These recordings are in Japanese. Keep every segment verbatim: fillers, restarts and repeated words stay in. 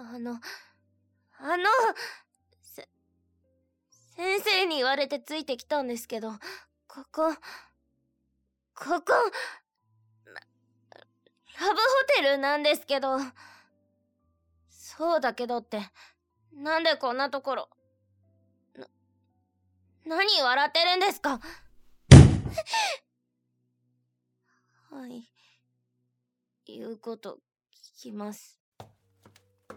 あの、あの、せ、先生に言われてついてきたんですけど、ここ、ここ、ラ、ラブホテルなんですけど。そうだけどって、なんでこんなところ。な、何笑ってるんですか？はい。言うこと聞きます。こ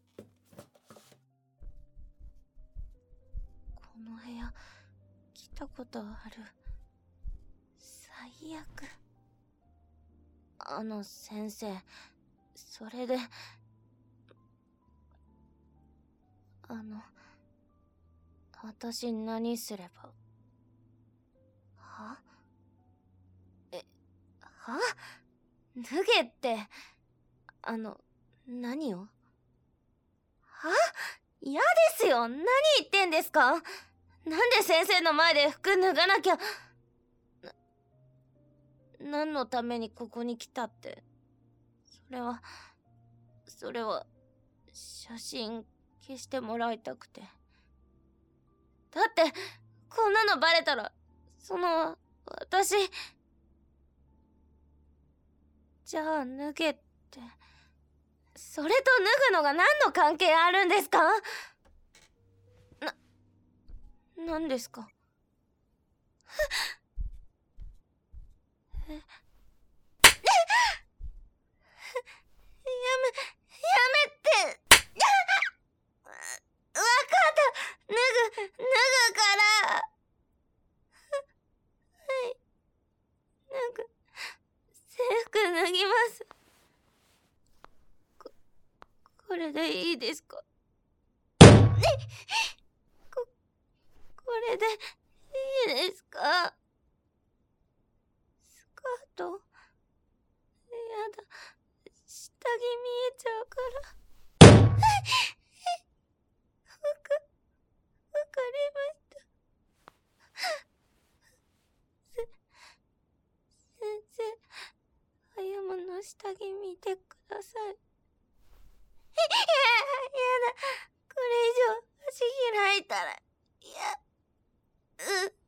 の部屋、来たことある。最悪。あの先生、それで、あの、私何すれば。は？え、は？脱げって、あの、何を？は？嫌ですよ。何言ってんですか？なんで先生の前で服脱がなきゃ。な、何のためにここに来たって。それは、それは、写真消してもらいたくて。だって、こんなのバレたら、その、私、じゃあ脱げって。それと脱ぐのが何の関係あるんですか？な、何ですか？え、え、やめ、やめて。わかった。脱ぐ、脱ぐから。はい。脱ぐ。制服脱ぎます。こ、これでいいですか？こ、これでいいですか？スカート？やだ。下着見えちゃうから。わか、わかりました。せ、先生、あやむの下着見てください。や、やだ。これ以上足開いたら、いや、う、う、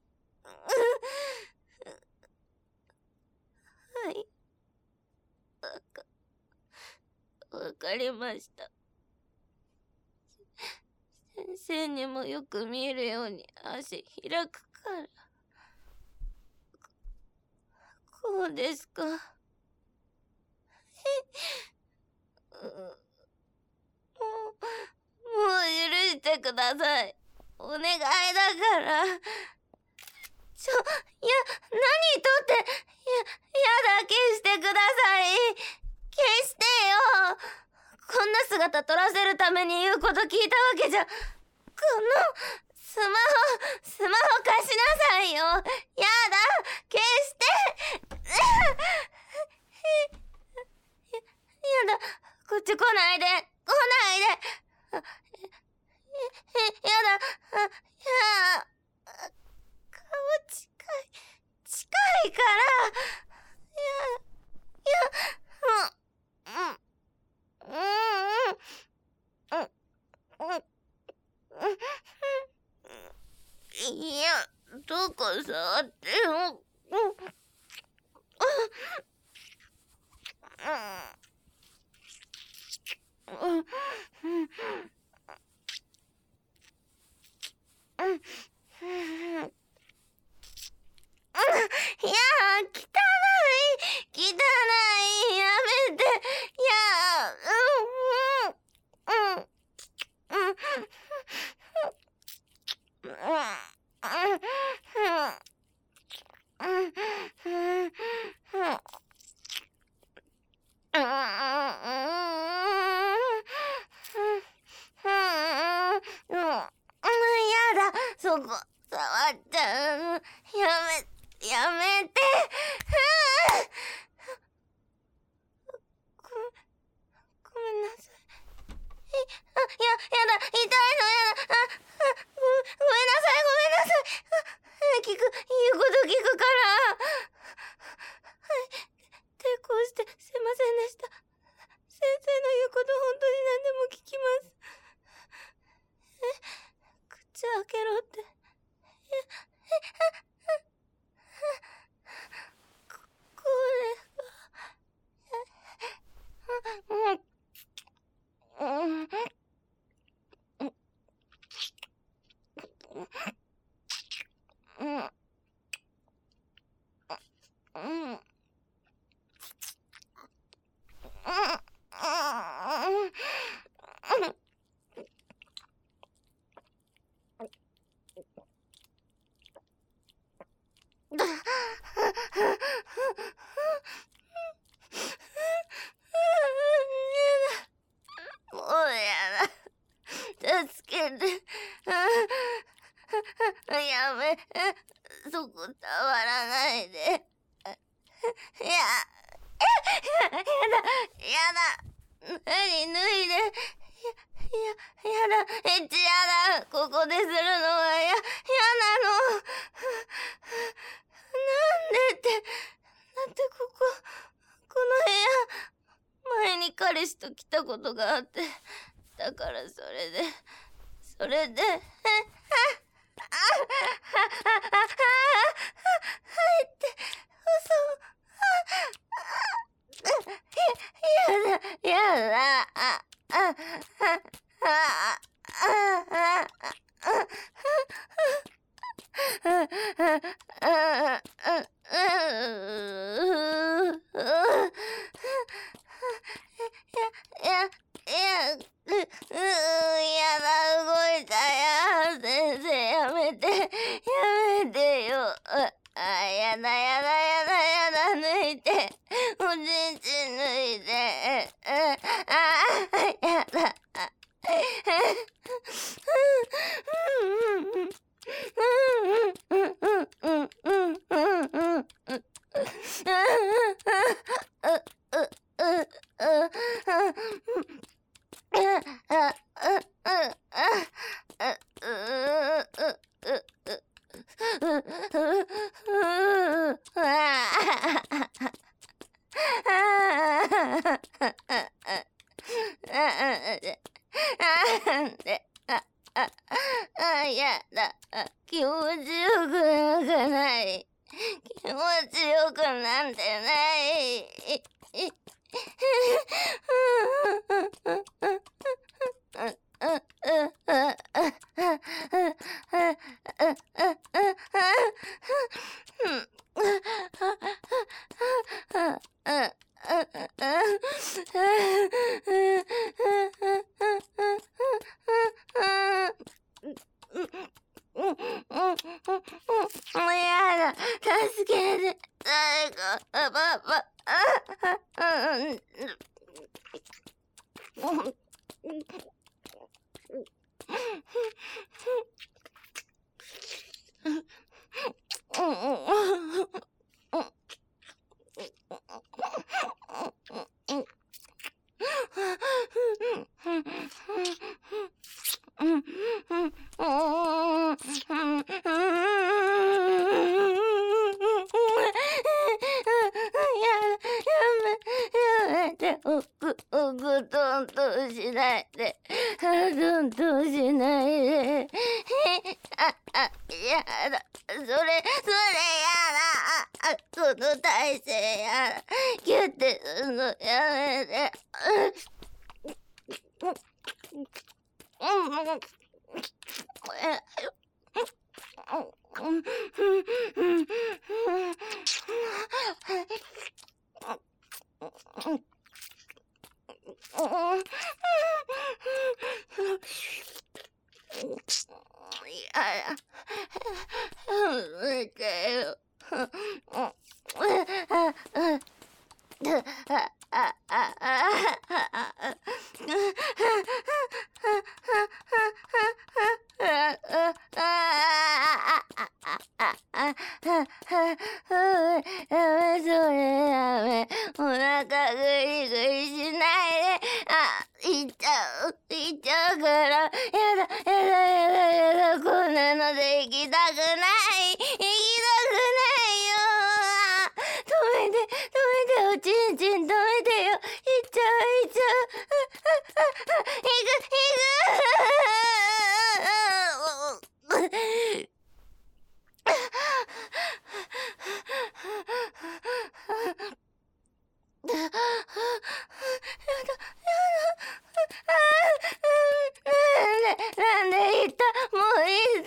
はい。わか、わかりました。先生にもよく見えるように足開くから。こうですか？もう、もう許してください。お願いだから。ちょ、いや、何とって、や、やだ、消してください。消してよ。こんな姿撮らせるために言うこと聞いたわけじゃ。この、スマホ、スマホ貸しなさいよ。やだ、消して。や、やだ、こっち来ないで、来ないで。あ、え、やだ、あ、やあ、顔近い、近いから。や、や、うん、うん、うん、うん、うん、いや、どこ触っても、うん、うん、うん、うん、うん、いやー、汚い、汚い、やめて、いやー、うん、うん、うん、うん、うん、やだ、そこ、触っちゃう。やめ、やめて。ご、ごめんなさい。え、あ、や、やだ、痛いのやだ。あ、あ、ご、ごめんなさい、ごめんなさい。あ、聞く、言うこと聞くから。はい、抵抗してすいませんでした。先生の言うこと本当に何でも聞きます。 もうやだ。助けて。やめ。そこ触らないで。いや、や、やだ、やだ。何脱いで。や、や、やだ。エッチやだ。ここでするのはや、やなの。なんでって。だってここ、この部屋、前に彼氏と来たことがあって、だからそれで、それで、え、あ、あ、あ、あ、あ、あ、入って、嘘、あ、あ、や、やだ、あ、あ、あ、あ、あ、いや、いや、う、う、やだ、動いたや。先生、やめて、やめてよ。あ、やだ、やだ、やだ、やだ、抜いて。おちんちん抜いて。あ、やだ。あ、やだ。気持ちよくなんかない。気持ちよくなんてない。やだ、助けて、誰か、パパ、おく、おくとんとしないで。とんとしないで。あ、あ、やだ。それ、それやだ。あ、この体勢やだ。ギュッてすんのやめて。いや、やめてよ。お腹グリグリしないで。あ、いっちゃう、いっちゃうから。やだ、やだ、やだ、やだ、こんなので行きたくない。行きたくないよ。止めて、止めて、おちんちん止めてよ。行っちゃう、行っちゃう。行く、行く。やだ、やだ。なんで言った、もう言った。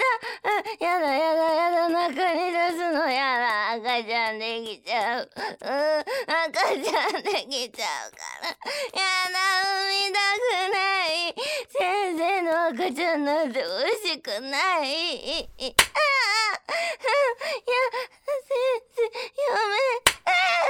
やだ、やだ、やだ、中に出すのやだ。赤ちゃんできちゃう。うん、赤ちゃんできちゃうから。やだ、産みたくない。先生の赤ちゃんなんて欲しくない。ああ、いや、先生、やめ。ああ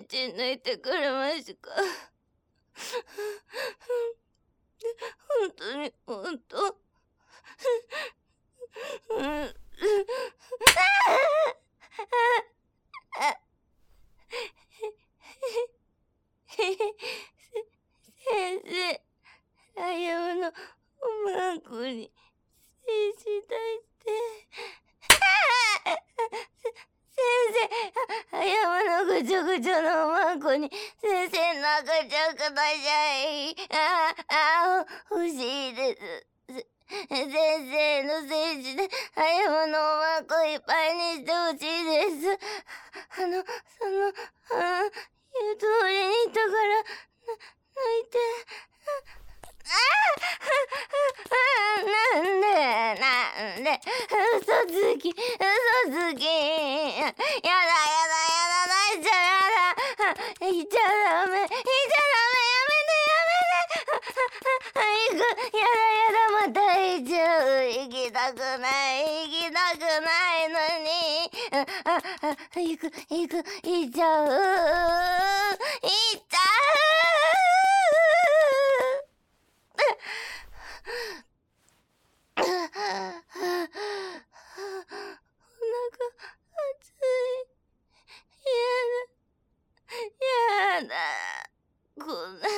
ち抜いてくれましか。本当に本当。うん。先生、あやまのおまんこに精子出して。先生、あやまのぐちょぐちょのおまんこに先生の赤ちゃんください。ああ、欲しいです。先生の精子であやまのおまんこいっぱいにしてほしいです。あの、その、あ言う通りにだから、泣いて。なんでなんで嘘つき嘘つき。やだやだやだ泣いちゃやだ。言っちゃダメ言っちゃダメやめてやめて。行くやだやだまた行っちゃう。行きたくない行きたくないのに。ああ行く行く行っちゃう行っちゃう。お腹熱い。やだやだこんな